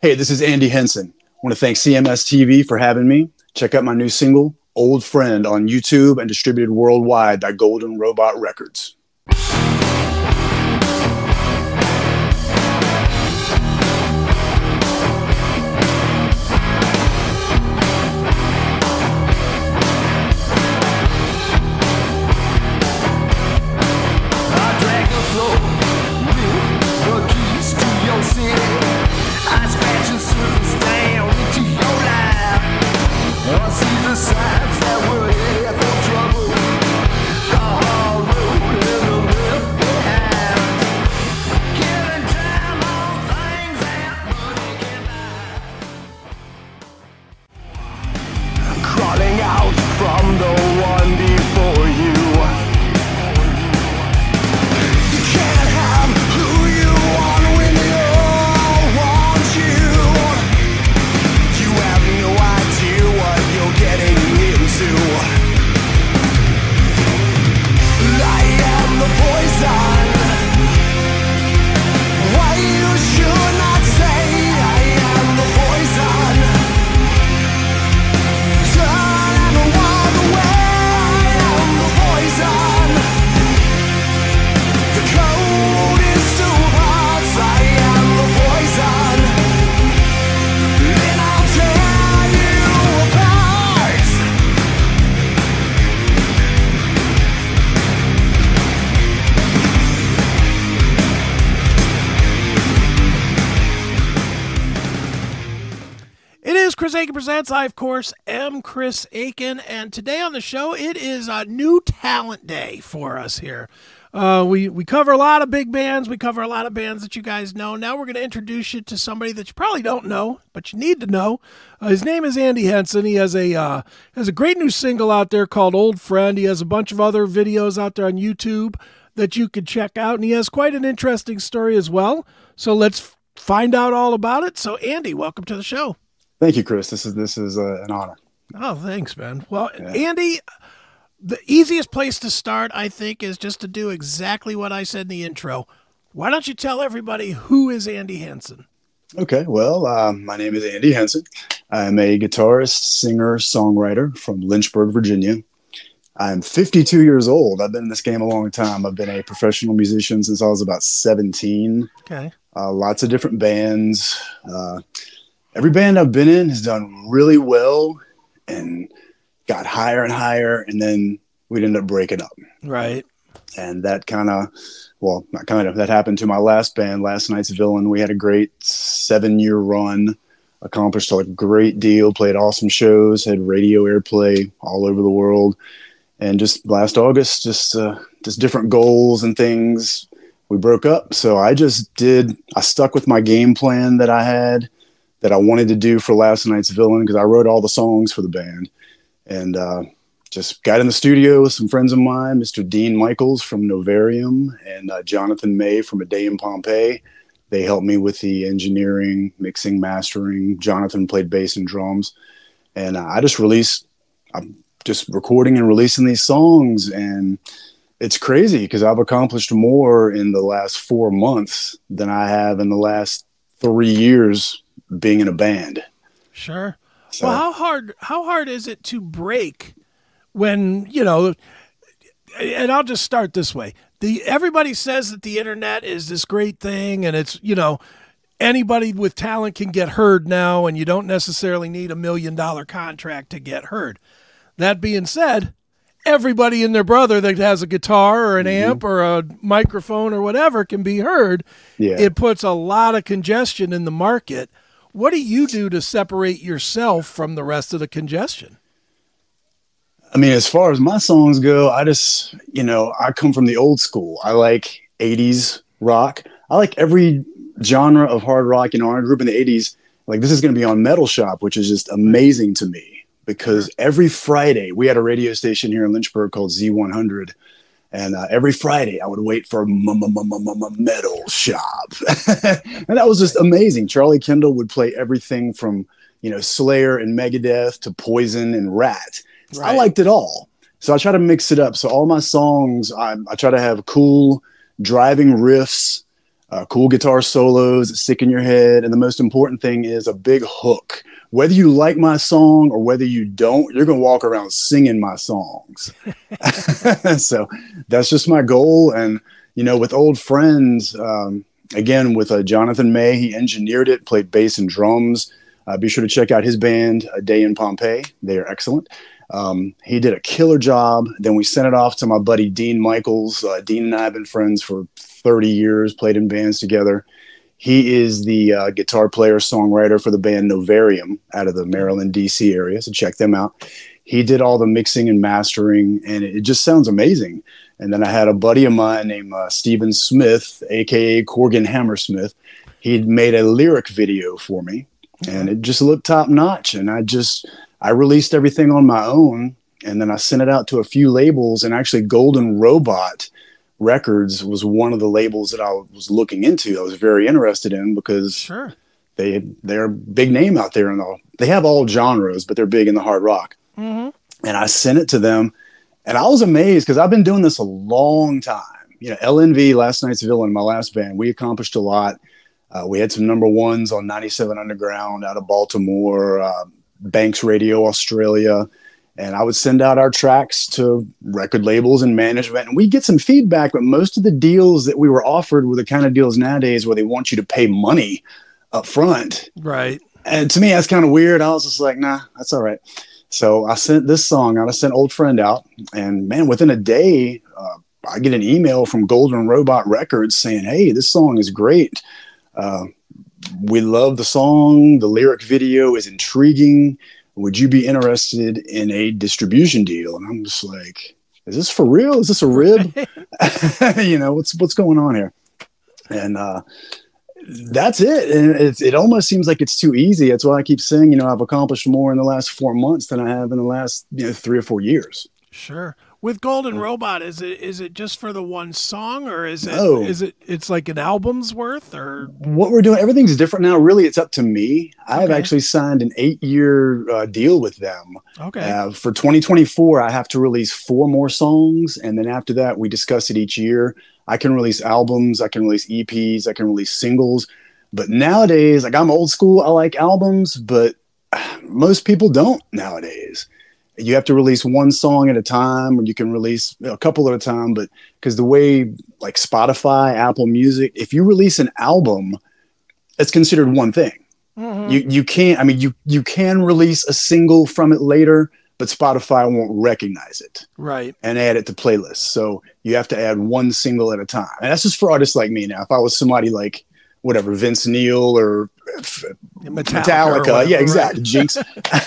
Hey, this is Andy Henson. I want to thank CMS TV for having me. Check out my new single, Old Friend, on YouTube and distributed worldwide by Golden Robot Records. Crawling out from the one before you. You can't have who you want when they all want you. You have no idea what you're getting into. I am the poison. Why you should not say I am the poison. Chris Aiken Presents. I, of course, am Chris Aiken, and today on the show, it is a new talent day for us here. We cover a lot of big bands. We cover a lot of bands that you guys know. Now we're going to introduce you to somebody that you probably don't know, but you need to know. His name is Andy Henson. He has a great new single out there called Old Friend. He has a bunch of other videos out there on YouTube that you could check out, and he has quite an interesting story as well. So let's find out all about it. So, Andy, welcome to the show. Thank you, Chris. This is an honor. Oh, thanks, man. Well, yeah. Andy, the easiest place to start, I think, is just to do exactly what I said in the intro. Why don't you tell everybody who is Andy Henson? Okay, well, my name is Andy Henson. I'm a guitarist, singer, songwriter from Lynchburg, Virginia. I'm 52 years old. I've been in this game a long time. I've been a professional musician since I was about 17. Okay. Lots of different bands. Every band I've been in has done really well and got higher and higher, and then we'd end up breaking up. Right. And that that happened to my last band, Last Night's Villain. We had a great 7-year run, accomplished a great deal, played awesome shows, had radio airplay all over the world. And just last August, just different goals and things, we broke up. So I stuck with my game plan that I had, that I wanted to do for Last Night's Villain, because I wrote all the songs for the band, and just got in the studio with some friends of mine, Mr. Dean Michaels from Novarium and Jonathan May from A Day in Pompeii. They helped me with the engineering, mixing, mastering. Jonathan played bass and drums, and I'm just recording and releasing these songs, and it's crazy because I've accomplished more in the last 4 months than I have in the last 3 years being in a band. Sure. So, well, how hard is it to break when, and I'll just start this way. Everybody says that the internet is this great thing, and it's, anybody with talent can get heard now, and you don't necessarily need $1 million contract to get heard. That being said, everybody and their brother that has a guitar or an amp or a microphone or whatever can be heard. Yeah. It puts a lot of congestion in the market. What do you do to separate yourself from the rest of the congestion? I mean, as far as my songs go, I just, I come from the old school. I like 80s rock. I like every genre of hard rock. I grew up in the 80s. Like, this is going to be on Metal Shop, which is just amazing to me, because every Friday we had a radio station here in Lynchburg called Z100. And every Friday I would wait for Metal Shop. And that was just amazing. Charlie Kendall would play everything from, Slayer and Megadeth to Poison and Rat. So Right. I liked it all. So I try to mix it up. So all my songs, I try to have cool driving riffs, cool guitar solos that stick in your head. And the most important thing is a big hook. Whether you like my song or whether you don't, you're going to walk around singing my songs. So that's just my goal. And, with old friends, again, with Jonathan May, he engineered it, played bass and drums. Be sure to check out his band, A Day in Pompeii. They are excellent. He did a killer job. Then we sent it off to my buddy Dean Michaels. Dean and I have been friends for 30 years, played in bands together. He is the guitar player, songwriter for the band Novarium out of the Maryland, D.C. area, so check them out. He did all the mixing and mastering, and it just sounds amazing. And then I had a buddy of mine named Stephen Smith, a.k.a. Corgan Hammersmith. He'd made a lyric video for me, and it just looked top notch. And I released everything on my own, and then I sent it out to a few labels, and actually Golden Robot Records was one of the labels that I was looking into. I was very interested in because they're a big name out there, and they have all genres, but they're big in the hard rock. And I sent it to them, and I was amazed because I've been doing this a long time. LNV, Last Night's Villain, my last band, we accomplished a lot. We had some number ones on 97 Underground out of Baltimore, Banks Radio, Australia. And I would send out our tracks to record labels and management, and we get some feedback. But most of the deals that we were offered were the kind of deals nowadays where they want you to pay money up front. Right. And to me, that's kind of weird. I was just like, nah, that's all right. So I sent this song out. I sent Old Friend out. And man, within a day, I get an email from Golden Robot Records saying, hey, this song is great. We love the song. The lyric video is intriguing. Would you be interested in a distribution deal? And I'm just like, is this for real? Is this a rib? What's going on here? And that's it. And it almost seems like it's too easy. That's why I keep saying, I've accomplished more in the last 4 months than I have in the last 3 or 4 years. Sure. With Golden Robot, is it just for the one song, or No. It's like an album's worth, or what we're doing? Everything's different now. Really, it's up to me. I've actually signed an 8-year deal with them. Okay. For 2024, I have to release 4 more songs, and then after that, we discuss it each year. I can release albums, I can release EPs, I can release singles. But nowadays, like, I'm old school. I like albums, but most people don't nowadays. You have to release one song at a time, or you can release a couple at a time. But because the way, like, Spotify, Apple Music, if you release an album, it's considered one thing. You can't, you can release a single from it later, but Spotify won't recognize it. Right. And add it to playlists. So you have to add one single at a time. And that's just for artists like me now. If I was somebody like, whatever, Vince Neil or Metallica. Whatever, yeah, exactly. Right. Jinx.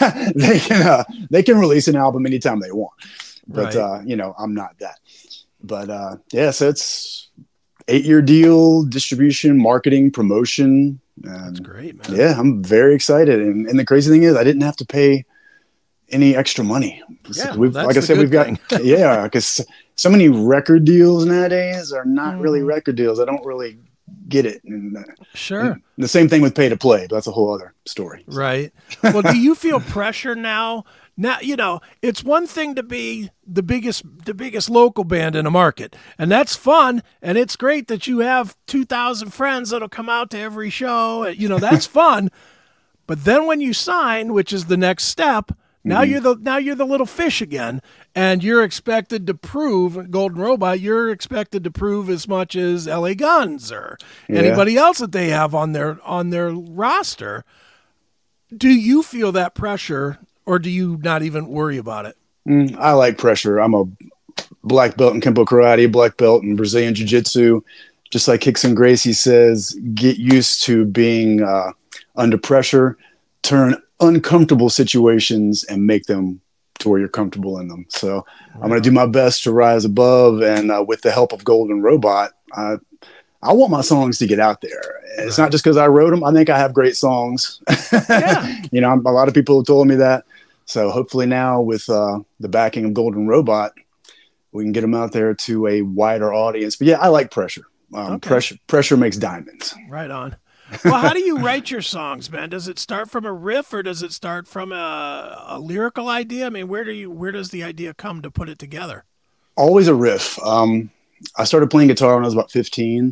They can release an album anytime they want. But right. I'm not that. But so it's 8-year deal, distribution, marketing, promotion. That's great, man. Yeah, I'm very excited. And the crazy thing is, I didn't have to pay any extra money. Yeah, like I said, we've got because so many record deals nowadays are not really record deals. I don't really get it. And, sure. And the same thing with pay to play, but that's a whole other story. Right. Well, do you feel pressure now? Now, it's one thing to be the biggest local band in a market, and that's fun, and it's great that you have 2,000 friends that'll come out to every show. That's fun. But then when you sign, which is the next step, now you're the little fish again, and you're expected to prove, Golden Robot, you're expected to prove as much as LA Guns or anybody else that they have on their roster. Do you feel that pressure, or do you not even worry about it? I like pressure. I'm a black belt in Kempo Karate, black belt in Brazilian Jiu-Jitsu. Just like Rickson Gracie says, get used to being under pressure, turn uncomfortable situations and make them to where you're comfortable in them. So I'm going to do my best to rise above. And with the help of Golden Robot, I want my songs to get out there. It's not just because I wrote them. I think I have great songs. A lot of people have told me that. So hopefully now with the backing of Golden Robot, we can get them out there to a wider audience. But I like pressure. Pressure makes diamonds. Right on. Well, how do you write your songs, man? Does it start from a riff, or does it start from a lyrical idea? I mean, where does the idea come to put it together? Always a riff. I started playing guitar when I was about 15.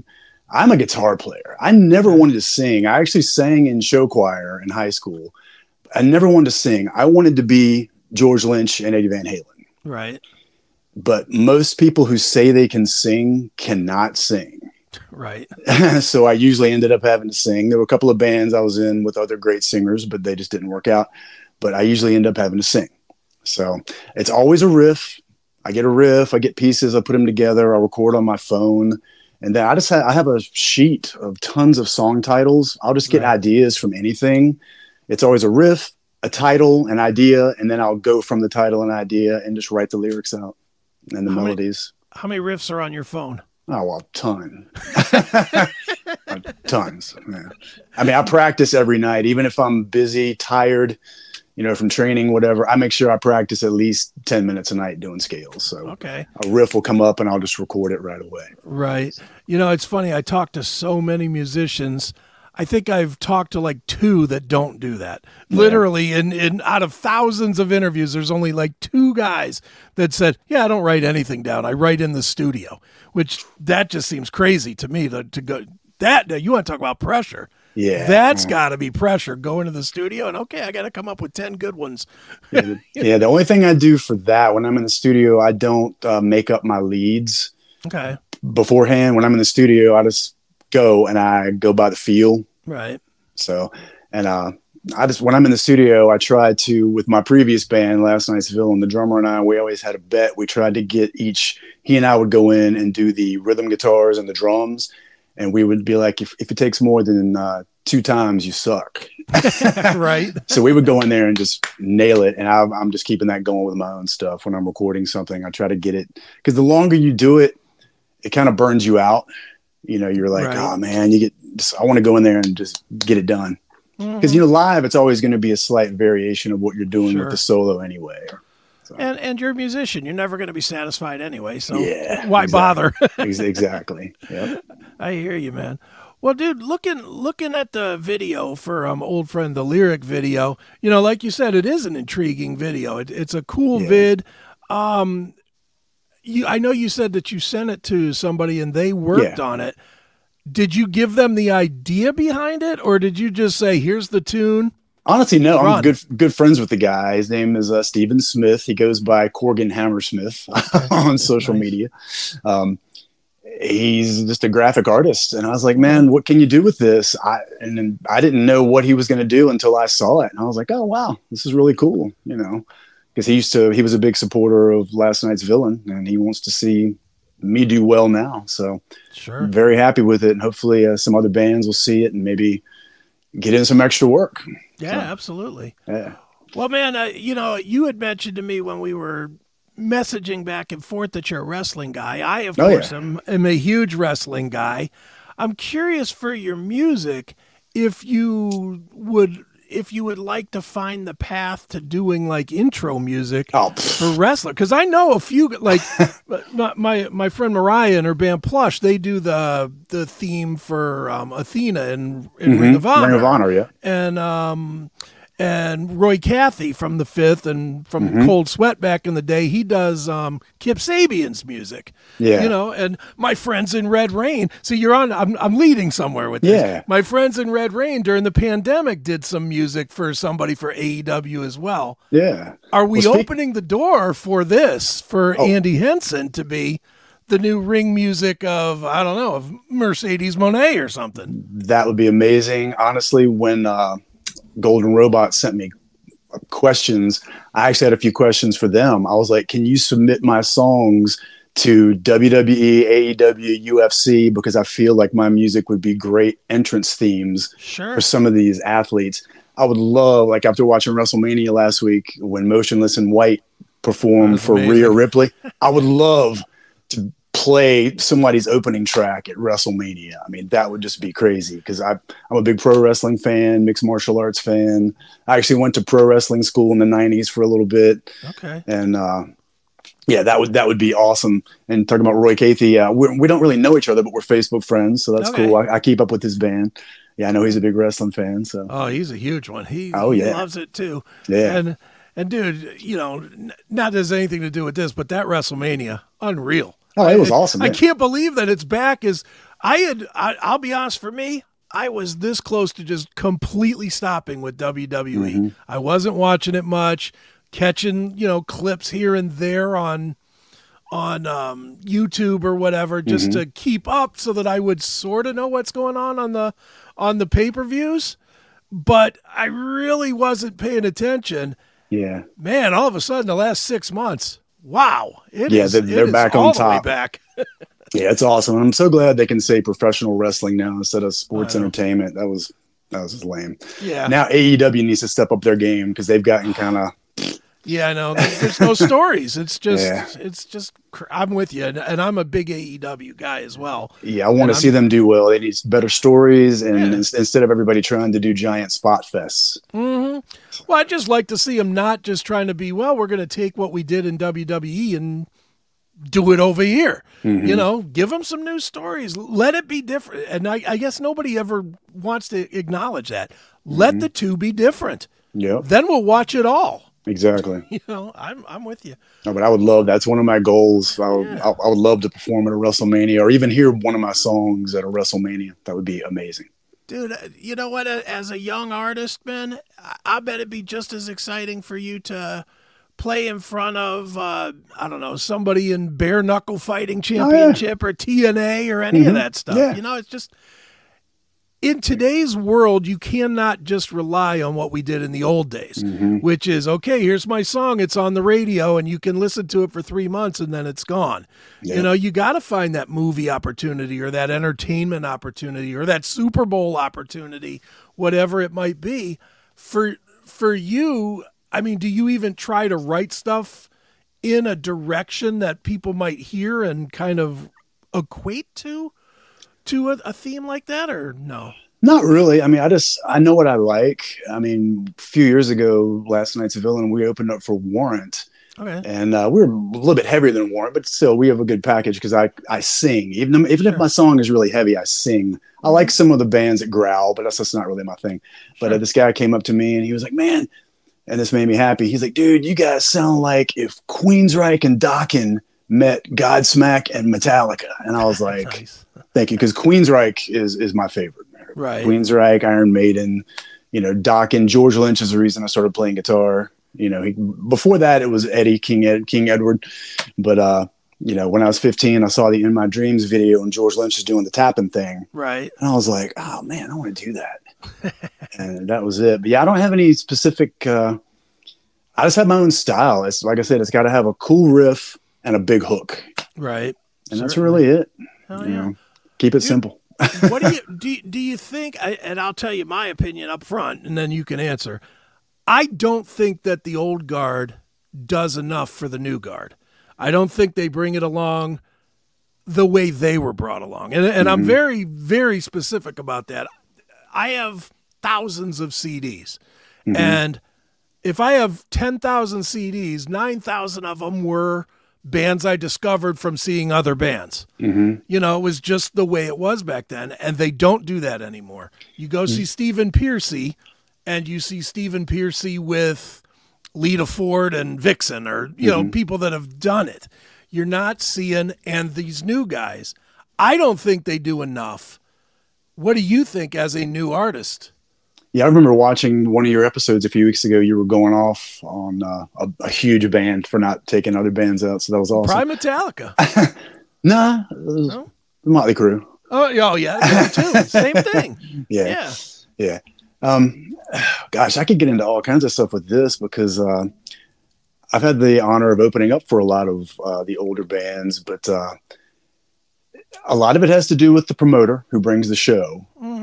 I'm a guitar player. I never wanted to sing. I actually sang in show choir in high school. I never wanted to sing. I wanted to be George Lynch and Eddie Van Halen. Right. But most people who say they can sing cannot sing. Right. So I usually ended up having to sing. There were a couple of bands I was in with other great singers, but they just didn't work out. But I usually end up having to sing. So it's always a riff. I get a riff, I get pieces, I put them together, I record on my phone. And then I have a sheet of tons of song titles. I'll just get ideas from anything. It's always a riff, a title, an idea, and then I'll go from the title and idea and just write the lyrics out and the melodies. How many riffs are on your phone? Oh, well, a ton. Tons. Man. I mean, I practice every night, even if I'm busy, tired, from training, whatever. I make sure I practice at least 10 minutes a night doing scales. So okay, a riff will come up and I'll just record it right away. Right. It's funny. I talk to so many musicians. I think I've talked to like 2 that don't do that. Yeah. Literally, in out of thousands of interviews, there's only like 2 guys that said, "Yeah, I don't write anything down. I write in the studio," which that just seems crazy to me to go. That you want to talk about pressure? Yeah, that's got to be pressure. Go into the studio and okay, I got to come up with 10 good ones. Yeah, the only thing I do for that when I'm in the studio, I don't make up my leads. Okay. Beforehand, when I'm in the studio, I just go and I go by the feel. Right. So, and when I'm in the studio, I try to, with my previous band, Last Night's Villain, the drummer and I, we always had a bet. We tried to get he and I would go in and do the rhythm guitars and the drums. And we would be like, if it takes more than 2 times, you suck. Right. So we would go in there and just nail it. And I'm just keeping that going with my own stuff. When I'm recording something, I try to get it. Because the longer you do it, it kind of burns you out. You're like, oh, man, I want to go in there and just get it done. Because, live, it's always going to be a slight variation of what you're doing with the solo anyway. So. And you're a musician. You're never going to be satisfied anyway. So why bother? Exactly. Yep. I hear you, man. Well, dude, looking at the video for Old Friend, the lyric video, like you said, it is an intriguing video. It's a cool vid. I know you said that you sent it to somebody and they worked on it. Did you give them the idea behind it, or did you just say, "Here's the tune"? Honestly, no. I'm good friends with the guy. His name is Stephen Smith. He goes by Corgan Hammersmith on social media. He's just a graphic artist. And I was like, man, what can you do with this? And I didn't know what he was going to do until I saw it. And I was like, oh, wow, this is really cool. Because he was a big supporter of Last Night's Villain and he wants to see me do well now. So I'm very happy with it. And hopefully some other bands will see it and maybe get in some extra work. Yeah, absolutely. Yeah. Well, man, you had mentioned to me when we were messaging back and forth that you're a wrestling guy. I, of course, am a huge wrestling guy. I'm curious for your music if you would like to find the path to doing like intro music for wrestler, because I know a few like my friend Mariah and her band Plush, they do the theme for Athena in Ring of Honor. Ring of Honor, yeah. And Roy Cathy from the Fifth and from Cold Sweat back in the day, he does Kip Sabian's music. Yeah. And my friends in Red Rain. So you're on. I'm leading somewhere with this. Yeah. My friends in Red Rain during the pandemic did some music for somebody for AEW as well. Yeah. Are we opening the door for this for Andy Henson to be the new ring music of, I don't know, of Mercedes Moné or something? That would be amazing. Honestly, when Golden Robot sent me questions, I actually had a few questions for them. I was like, can you submit my songs to WWE, AEW, UFC? Because I feel like my music would be great entrance themes for some of these athletes. I would love, like after watching WrestleMania last week when Motionless in White performed for Rhea Ripley, I would love to play somebody's opening track at WrestleMania. I mean, that would just be crazy because I'm a big pro wrestling fan, mixed martial arts fan. I actually went to pro wrestling school in the 90s for a little bit. Okay. And that would be awesome. And talking about Roy Cathy, we don't really know each other, but we're Facebook friends, so that's cool. I keep up with his band. Yeah, I know he's a big wrestling fan. So. Oh, he's a huge one. He loves it too. Yeah. And dude, not that has anything to do with this, but that WrestleMania, unreal. Oh, it was awesome. I can't believe that it's back. I'll be honest, for me, I was this close to just completely stopping with WWE. I wasn't watching it much, catching, clips here and there on YouTube or whatever, just to keep up so that I would sort of know what's going on the pay-per-views. But I really wasn't paying attention. Yeah. Man, all of a sudden, the last 6 months, wow. They're back on all the way top. back. Yeah, it's awesome. I'm so glad they can say professional wrestling now instead of sports entertainment. That was just lame. Yeah. Now AEW needs to step up their game because they've gotten kind of. Yeah, I know. There's no stories. It's just. I'm with you, and I'm a big AEW guy as well. Yeah, I want to see them do well. They need better stories, and instead of everybody trying to do giant spot fests. Well, I'd just like to see them not just trying to be, we're going to take what we did in WWE and do it over here. Give them some new stories. Let it be different. And I guess nobody ever wants to acknowledge that. Let the two be different. Yeah. Then we'll watch it all. Exactly. I'm with you. No, but I would love, that's one of my goals. I would love to perform at a WrestleMania or even hear one of my songs at a WrestleMania. That would be amazing. Dude, you know what? As a young artist, man, I bet it'd be just as exciting for you to play in front of, somebody in bare knuckle fighting championship or TNA or any of that stuff. Yeah. It's just, in today's world, you cannot just rely on what we did in the old days, which is, okay, here's my song. It's on the radio and you can listen to it for 3 months and then it's gone. Yeah. You got to find that movie opportunity or that entertainment opportunity or that Super Bowl opportunity, whatever it might be. For you, I mean, do you even try to write stuff in a direction that people might hear and kind of equate to a theme like that, or no? Not really. I mean, I know what I like. I mean, a few years ago, Last Night's a Villain, we opened up for Warrant. Okay. And we're a little bit heavier than Warrant, but still, we have a good package because I sing. Even if my song is really heavy, I sing. I like some of the bands that growl, but that's just not really my thing. Sure. But this guy came up to me and he was like, man, and this made me happy. He's like, dude, you guys sound like if Queensryche and Dokken met Godsmack and Metallica. And I was like, nice. Thank you, because Queensryche is my favorite. Right. Queensryche, Iron Maiden, Dokken, George Lynch is the reason I started playing guitar. Before that it was Eddie, King Edward. But when I was 15, I saw the In My Dreams video and George Lynch is doing the tapping thing. Right. And I was like, oh man, I want to do that. And that was it. But yeah, I don't have any specific, I just have my own style. It's like I said, it's got to have a cool riff and a big hook. Right. And that's really it. Hell yeah. Keep it simple. What do you think? And I'll tell you my opinion up front, and then you can answer. I don't think that the old guard does enough for the new guard. I don't think they bring it along the way they were brought along, and I'm very, very specific about that. I have thousands of CDs, and if I have 10,000 CDs, 9,000 of them were bands I discovered from seeing other bands. It was just the way it was back then, and they don't do that anymore. You go see Stephen Pearcy, and you see Stephen Pearcy with Lita Ford and Vixen, or people that have done it. You're not seeing, and these new guys, I don't think they do enough. What do you think as a new artist? Yeah, I remember watching one of your episodes a few weeks ago. You were going off on a huge band for not taking other bands out, so that was awesome. Probably Metallica. Nah, it was the Motley Crue. Oh yeah, me too. Same thing. Yeah. Gosh, I could get into all kinds of stuff with this because I've had the honor of opening up for a lot of the older bands, but a lot of it has to do with the promoter who brings the show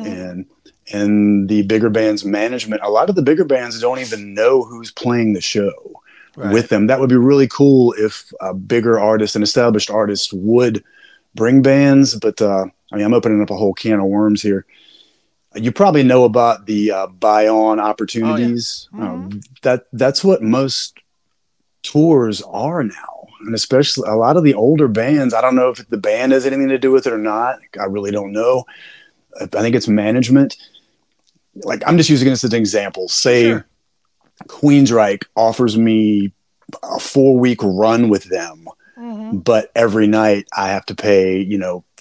and the bigger bands management. A lot of the bigger bands don't even know who's playing the show with them. That would be really cool if a bigger artist, an established artist, would bring bands. But I'm opening up a whole can of worms here. You probably know about the buy-on opportunities. That's what most tours are now, and especially a lot of the older bands. I don't know if the band has anything to do with it or not. I really don't know. I think it's management. Like, I'm just using this as an example. Say Queensryche offers me a 4-week run with them, but every night I have to pay,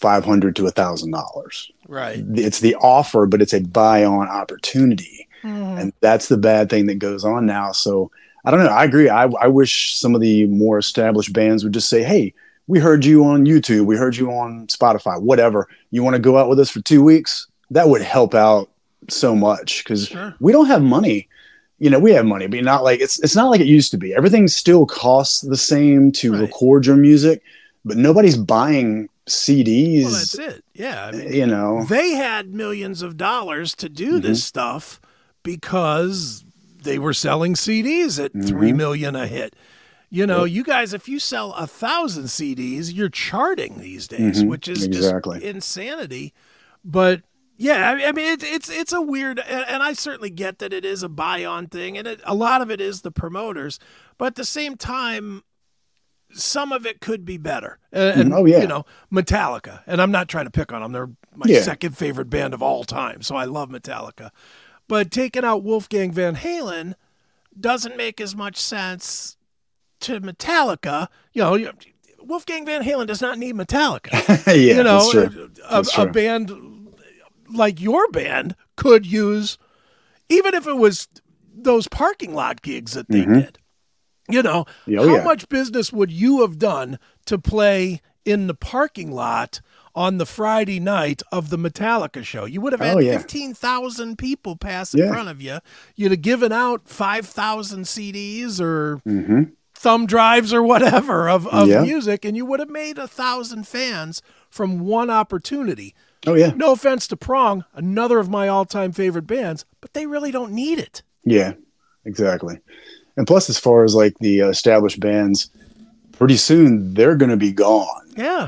$500 to $1,000. Right. It's the offer, but it's a buy on opportunity. And that's the bad thing that goes on now. So I don't know. I agree. I wish some of the more established bands would just say, hey, we heard you on YouTube. We heard you on Spotify, whatever. You want to go out with us for 2 weeks? That would help out so much because we don't have money. You know, we have money, but not like it's not like it used to be. Everything still costs the same to record your music, but nobody's buying CDs. Well, that's it. Yeah. I mean, you know, they had millions of dollars to do this stuff because they were selling CDs at $3 million a hit. You know, you guys, if you sell 1,000 CDs, you're charting these days, which is just insanity. But yeah, I mean, it's a weird, and I certainly get that it is a buy-on thing, and a lot of it is the promoters. But at the same time, some of it could be better. And you know, Metallica, and I'm not trying to pick on them. They're my second favorite band of all time, so I love Metallica. But taking out Wolfgang Van Halen doesn't make as much sense to Metallica. You know, Wolfgang Van Halen does not need Metallica. You know, that's true. A band like your band could use, even if it was those parking lot gigs that they did. You know, how much business would you have done to play in the parking lot on the Friday night of the Metallica show? You would have had 15,000 people pass in front of you. You'd have given out 5,000 CDs or thumb drives or whatever of music, and you would have made 1,000 fans from one opportunity. Oh, yeah. No offense to Prong, another of my all-time favorite bands, but they really don't need it. Yeah, exactly. And plus, as far as like the established bands, pretty soon they're going to be gone. Yeah.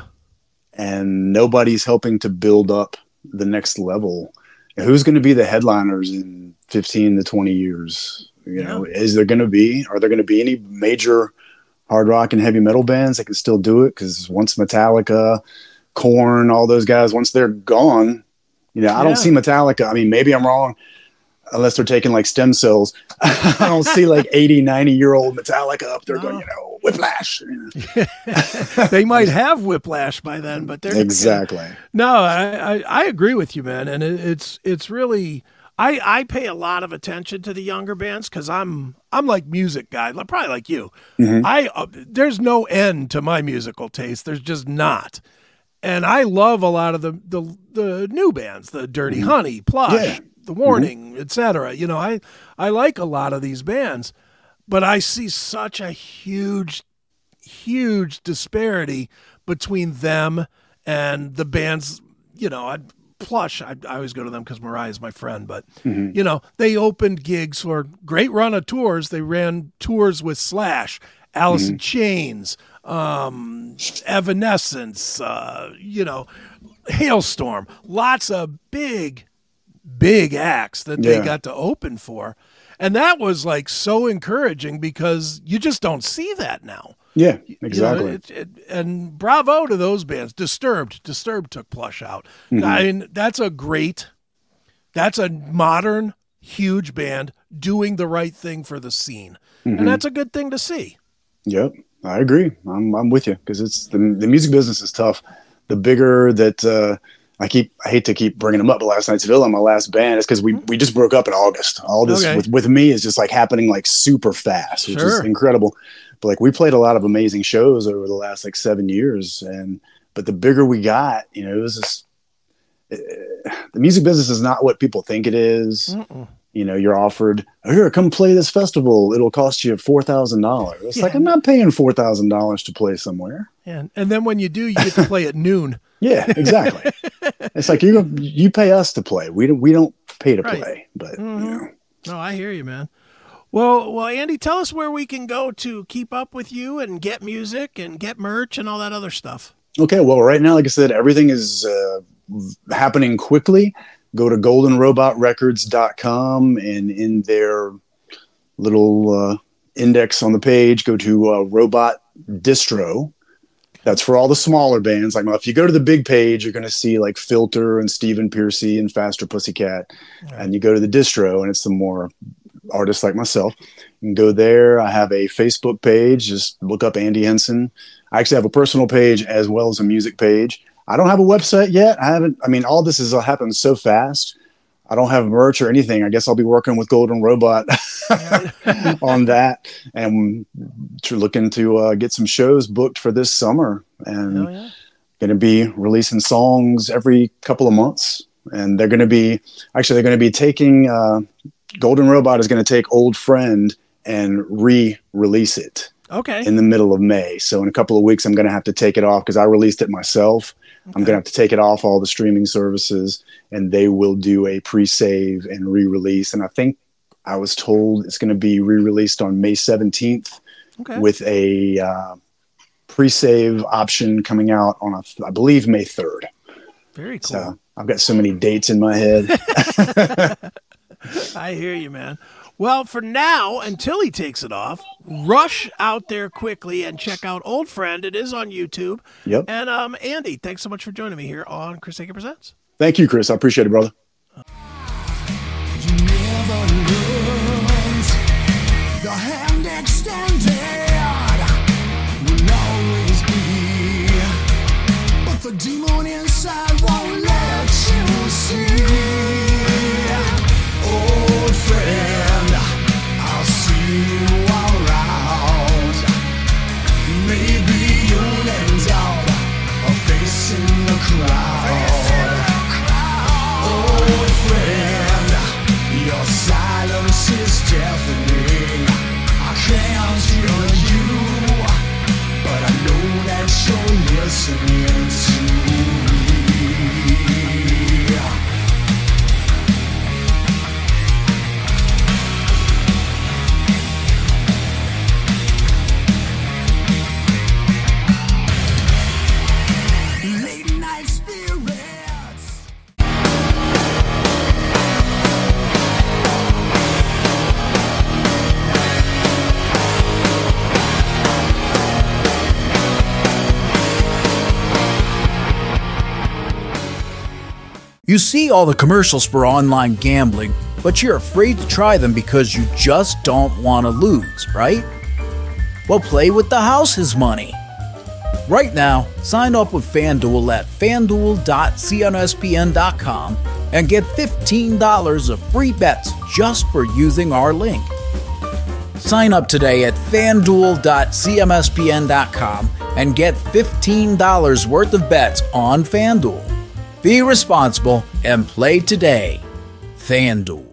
And nobody's helping to build up the next level. And who's going to be the headliners in 15 to 20 years? You know, are there going to be any major hard rock and heavy metal bands that can still do it? Because once Metallica, Korn, all those guys, once they're gone, you know, I don't see Metallica. I mean, maybe I'm wrong, unless they're taking like stem cells. I don't see like 80, 90-year-old Metallica up there going, you know, whiplash. You know? They might have whiplash by then, but they're exactly. No, I agree with you, man. And it's really, I pay a lot of attention to the younger bands because I'm like music guy, probably like you. There's no end to my musical taste. There's just not. And I love a lot of the new bands, the Dirty Honey, Plush, The Warning, etc. You know, I like a lot of these bands, but I see such a huge disparity between them and the bands. You know, Plush, I always go to them because Mariah's my friend, but you know, they opened gigs for great run of tours. They ran tours with Slash, Alice in Chains, Evanescence, you know, Hailstorm, lots of big acts that they got to open for. And that was like so encouraging because you just don't see that now. Yeah, exactly. You know, and bravo to those bands. Disturbed took Plush out. I mean, that's a modern, huge band doing the right thing for the scene. And that's a good thing to see. Yep, I agree. I'm with you because it's the music business is tough. The bigger that I hate to keep bringing them up, but Last Night's Villa, my last band, is because we just broke up in August. All this with me is just like happening like super fast, which is incredible. But like we played a lot of amazing shows over the last like 7 years, but the bigger we got, you know, it was just the music business is not what people think it is. You know, you're offered, here, come play this festival. It'll cost you $4,000. It's like, I'm not paying $4,000 to play somewhere. And then when you do, you get to play at noon. Yeah, exactly. It's like you pay us to play. We don't pay to play, but you know. No, I hear you, man. Well, Andy, tell us where we can go to keep up with you and get music and get merch and all that other stuff. Okay, well, right now, like I said, everything is happening quickly. Go to goldenrobotrecords.com and in their little index on the page, go to Robot Distro. That's for all the smaller bands. Like, if you go to the big page, you're going to see like Filter and Stephen Pearcy and Faster Pussycat. Right. And you go to the distro and it's some more artists like myself. You can go there. I have a Facebook page. Just look up Andy Henson. I actually have a personal page as well as a music page. I don't have a website yet. I mean, all this has happened so fast. I don't have merch or anything. I guess I'll be working with Golden Robot on that, and looking to get some shows booked for this summer, and going to be releasing songs every couple of months. And they're going to be taking Golden Robot is going to take Old Friend and re-release it. Okay. In the middle of May. So in a couple of weeks, I'm going to have to take it off because I released it myself. Okay. I'm going to have to take it off all the streaming services, and they will do a pre-save and re-release. And I think I was told it's going to be re-released on May 17th with a pre-save option coming out on, I believe, May 3rd. Very cool. So I've got so many dates in my head. I hear you, man. Well, for now, until he takes it off, rush out there quickly and check out Old Friend. It is on YouTube. Yep. And Andy, thanks so much for joining me here on Chris Akin Presents. Thank you, Chris. I appreciate it, brother. You never lose. The hand extended will always be, but the demon inside won't let you see. Old friend, I'll see you around. Maybe you'll end up facing the crowd. Old friend, your silence is deafening. I can't hear you, but I know that you're listening to me. Late night spirits. You see all the commercials for online gambling, but you're afraid to try them because you just don't want to lose, right? Well, play with the house's money. Right now, sign up with FanDuel at fanduel.cnspn.com and get $15 of free bets just for using our link. Sign up today at fanduel.cmspn.com and get $15 worth of bets on FanDuel. Be responsible and play today. FanDuel.